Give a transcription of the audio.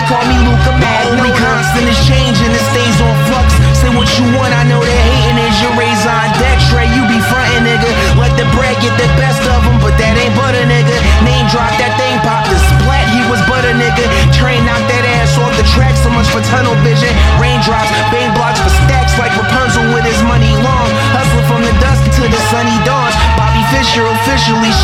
call me Luca Magno. Only constant is changing, it stays on flux. Say what you want, I know that hating is your Raison deck. Trey, you be frontin', nigga. Let the bread get the best of them, but that ain't butter, nigga. Name drop, that thing pop the splat, he was butter, nigga. Train knocked that ass off the track, so much for tunnel vision. Raindrops, bang blocks for stacks like Rapunzel with his money long. Hustling from the dusk to the sunny dawn. Bobby Fischer officially